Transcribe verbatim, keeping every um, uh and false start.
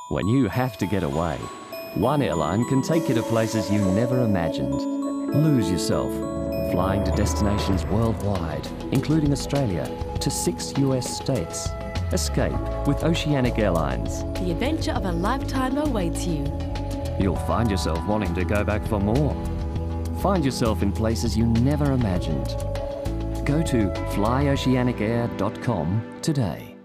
When you have to get away, one airline can take you to places you never imagined. Lose yourself, flying to destinations worldwide, including Australia, to six U S states. Escape with Oceanic Airlines. The adventure of a lifetime awaits you. You'll find yourself wanting to go back for more. Find yourself in places you never imagined. Go to fly oceanic air dot com today.